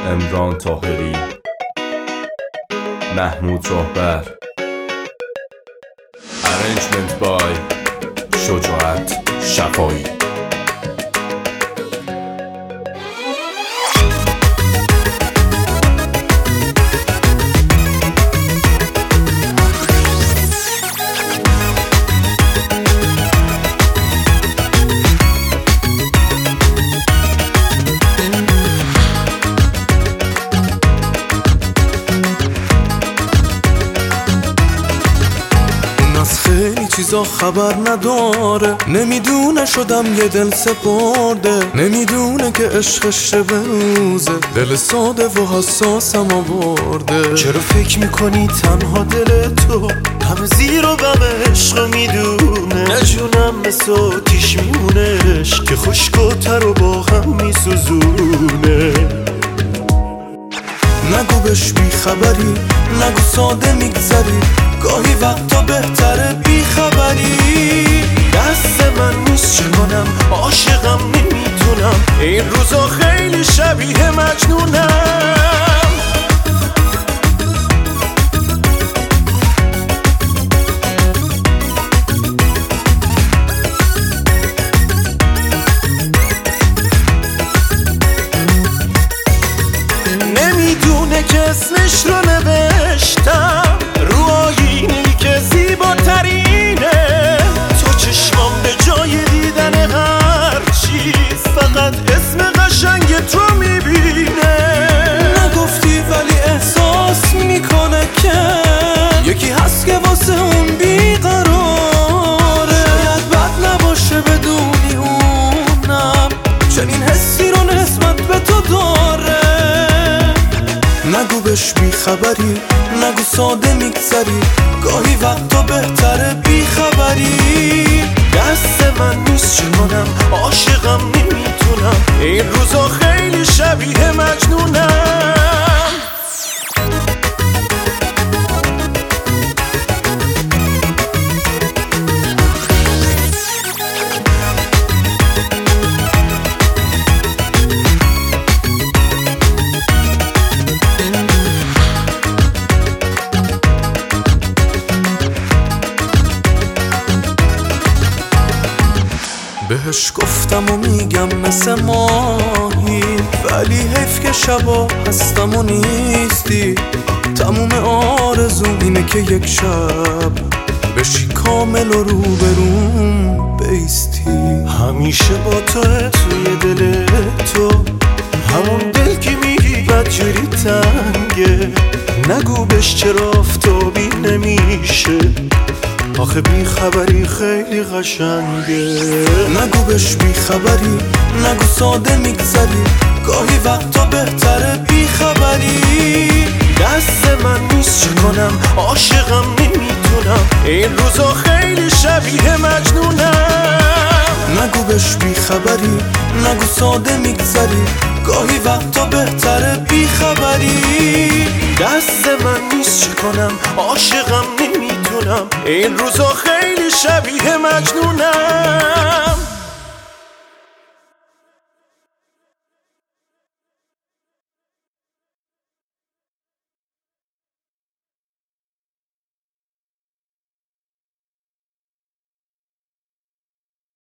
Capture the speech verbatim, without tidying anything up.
عمران طاهری، محمود راهبر. Arrangement by شجاعت شفایی. خیلی چیزا خبر نداره، نمیدونه شدم یه دل سپرده، نمیدونه که عشقش به روزه، دل ساده و حساسم آورده. چرا فکر میکنی تنها دل تو همه زیر و غم عشق میدونه؟ نجونم مثل آتیش میمونش که خشک و تر و با هم میسوزونه. نگو بهش بی خبری، نگو ساده میگذری، گاهی وقتا بهتره بی خبری. دست من نیست چه کنم، عاشقم نمیتونم، این روزا خیلی شبیه مجنونم. نمیدونه که اسمش رو نوشتم رو آینه‌ای که زیباترینه. تو چشمام به جای دیدن هر چیز فقط اسم قشنگ تو میبینه. نگفتی ولی احساس میکنه که یکی هست که واسه اون بیقراره. شاید بد نباشه بدونی اونم چنین حسی رو نسبت به تو داره. نگو بهش بی خبری، نگو ساده میگذری، گاهی وقتا بهتره بی خبری. دست من نیست چه کنم، عاشقم نمیتونم، این روزا خیلی شبیه مجنونم. بهش گفتم و میگم مثل ماهی، ولی حیف که شبا هستم و نیستی. تموم آرزوم اینه که یک شب بشی کامل و روبروم بیستی. همیشه با توه توی دل تو، همون دل که میگی بدجوری تنگه. نگو بهش چرا آفتابی نمیشه، آخه بی خبری خیلی قشنگه. نگو بهش بی خبری، نگو ساده میگذری، گاهی وقتا بهتره بی خبری. دست من نیست چه کنم، عاشقم نمیتونم، این روزا خیلی شبیه مجنونم. نگو بهش بی خبری، نگو ساده میگذری، گاهی وقتا بهتره بی خبری. دست من نیست چه کنم، عاشقم نمیتونم، این روزا خیلی شبیه مجنونم.